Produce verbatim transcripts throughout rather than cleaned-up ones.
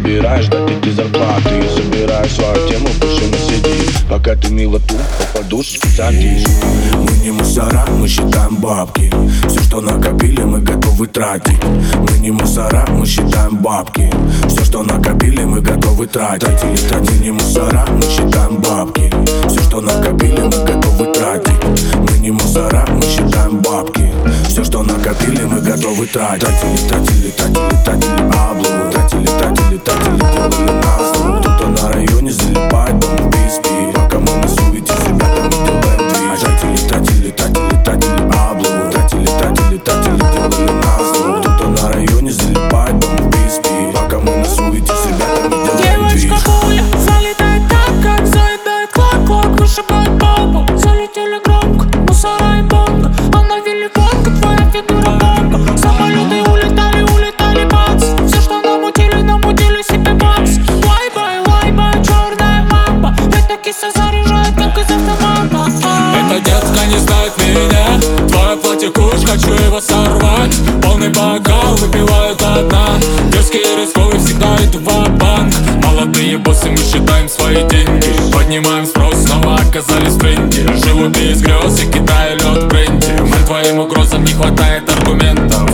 собираешь дать эти зарплаты. Я собираю свою тему, пушина сиди. Пока ты мило тут, по подушке садись. Мы не мусора, мы считаем бабки. Все, что накопили, мы готовы тратить. Мы не мусора, мы считаем бабки. Все, что накопили, мы готовы тратить. Мы не мусора, мы считаем бабки. Все, что накопили, мы готовы тратить. Мы не мусора, мы считаем бабки. Все, что накопили, мы готовы тратить. Тратили, тратили, тратили, тратили баблу. Тратили, тратили, тратили, делали нас. Кто-то на районе залипает, дом в бейспи. Пока мы на суете с ребятами делаем движ. Тратили, тратили, тратили, тратили баблу. Тратили, тратили, тратили, делали нас. Кто-то на районе залипает, дом в бейспи. Пока мы на суете с ребятами делаем движ. Девочка пуля залетает так, как заедает клок-клок. Вышибает бомбу, залетели громко. Мусора и бомба, она великанка, твоя фигура бомба. Самолеты улетали, улетали, бац. Все, что намутили, намутили себе бакс. Лайбай, лайбай, черная мамба. Эта киса заряжает, как из автомата. Эта детка не знает меня. Твое платье куш, хочу его сорвать. Полный бокал, выпиваю до дна. Дерзкий и рисковый, всегда иду ва-банк. Молодые боссы, мы считаем свои деньги. Поднимаем спрос, снова оказались в тренде. Живу без грез и кидаю лед в бренде. Мы твоим угрозам не хватает аргументов.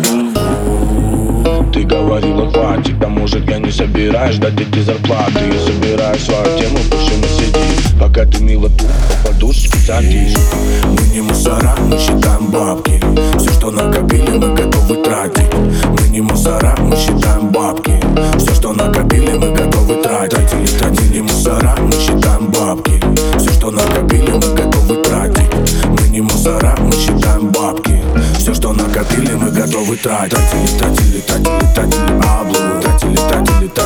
Ты говорила хватит, а может я не собираюсь дать эти зарплаты. Я собираю свою тему, пушина сиди. Пока ты мило тут, по подушке садись. Мы не мусора, мы считаем бабки. Все, что накопили, мы готовы тратить. Мы не мусора, мы считаем бабки. Все, что накопили, мы готовы тратить. Тратили, тратили мусора, мы считаем бабки. Все, что накопили, мы готовы тратить. Мы не мусора, мы считаем бабки. Все, что накопили, мы готовы тратить. Тратили, тратили, тратили, тратили баблу. Тратили, тратили, тратили